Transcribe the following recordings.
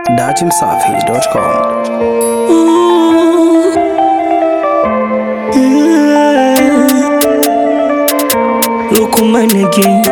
dachimsafi.com. Lukuman again.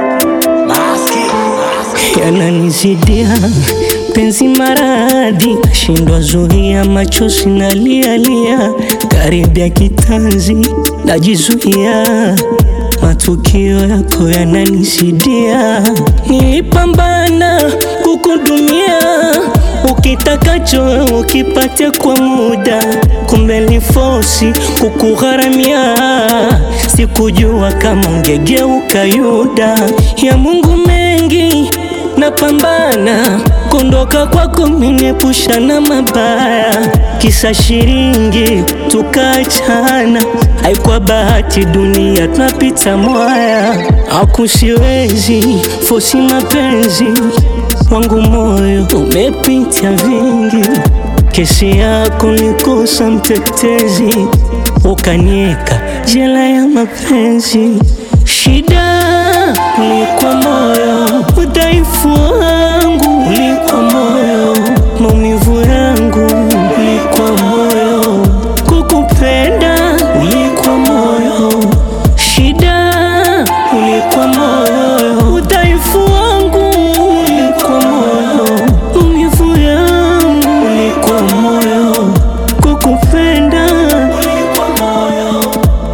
Yananizidia penzi maradhi, shindwa zuia machozi na lia, karibia kitanzi najizuia, matukio yako yananizidia. Nilipambana kukudumia, ukitakacho ukipate kwa muda, kumbe ni fosi kukugharamia. Sikujua kama ungegeuka Yuda. Ya Mungu mengi napambana, kondoka kwako minepusha na mabaya. Kisa shiringi tukaachana, haikuwa bahati, dunia tunapita mwaya. Hakusiwezi fosi mapenzi, wangu moyo umepita vingi. Kesi yako nikosa mtetezi, ukanieka jela ya mapenzi. Shida ulikuwa moyo, udhaifu wangu ulikuwa moyo, maumivu yangu ulikuwa moyo, kukupenda ulikuwa moyo. Shida ulikuwa moyo, udhaifu wangu ulikuwa moyo, maumivu yangu ulikuwa moyo, kukupenda ulikuwa moyo.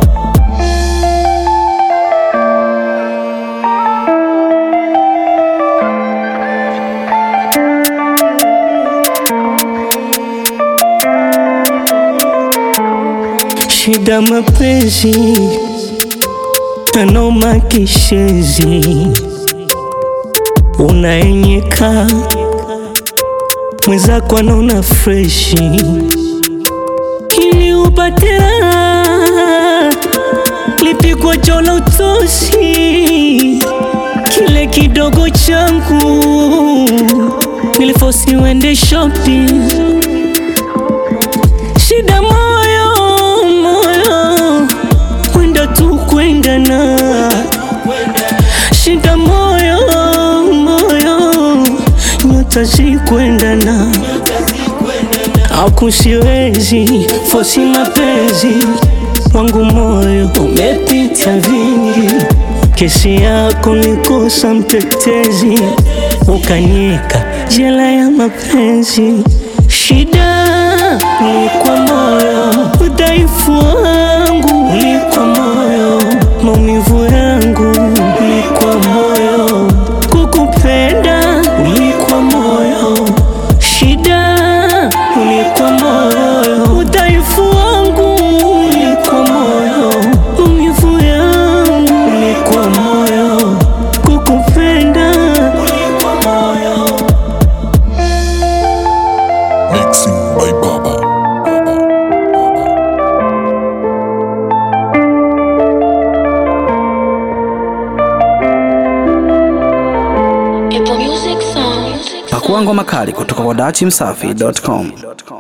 Shida mapenzi yanoma kishezi, unaenyeka mwenzako anaona freshi, ili upate raha lipigwa jola utosi. Kile kidogo changu nilifosi wende shopping. Shida moyo wenda tu kuendana. Shida moyo nyota zikuendana. Hakusiwezi fosi mapenzi, wangu moyo umepita vingi. Kesi yako nikosa mtetezi, ukanieka jela ya mapenzi. Shida ulikuwa moyo, udhaifu wangu ulikuwa moyo, maumivu yangu ulikuwa moyo, kukupenda ulikuwa moyo. Shida ulikuwa moyo, udhaifu wangu ulikuwa moyo, maumivu yangu ulikuwa moyo, kukupenda ulikuwa moyo. Mixing by Baba. Pakua ngoma kali kutoka kwa dachimsafi.com.